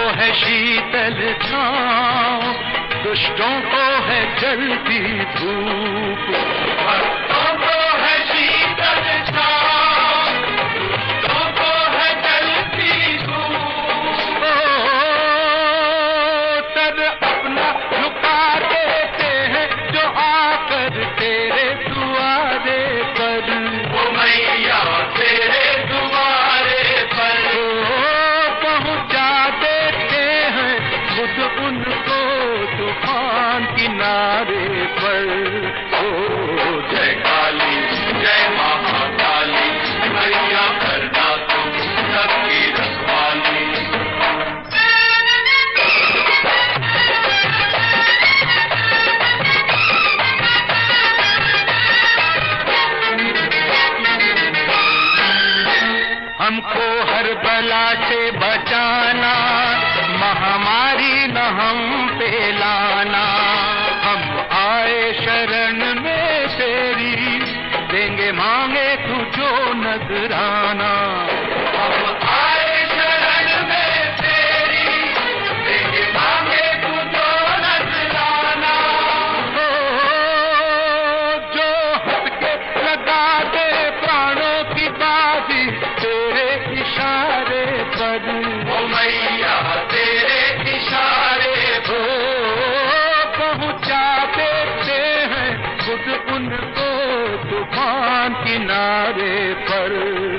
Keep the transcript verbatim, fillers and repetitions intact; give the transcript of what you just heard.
है शीतल छाँव, दुष्टों को है जलती धूप। भक्तों को है शीतल छाँव, दुष्टों को है जलती धूप। ओ सर अपना झुका देते हैं जो आकर तेरे दुआरे पर। ओ मैया तेरे दुआरे पर पहुंचा देते हैं खुद उनको तूफान किनारे पर। ओ जय काली जय महाकाली, मैया करना तुम सबकी रखवाली। हमको हर बला से बचाना, महामारी न हम पे लाना। हम आए शरण में तेरी, देंगे मांगे तू जो नजराना। हम आए शरण में तेरी, देंगे मांगे तू जो नजराना। ओ जो हंस के लगा दे प्राणों की बाजी तेरे इशारे पर। ओ मैया तेरे इशारे हो पहुंचा देते हैं खुद उनको तूफान किनारे पर।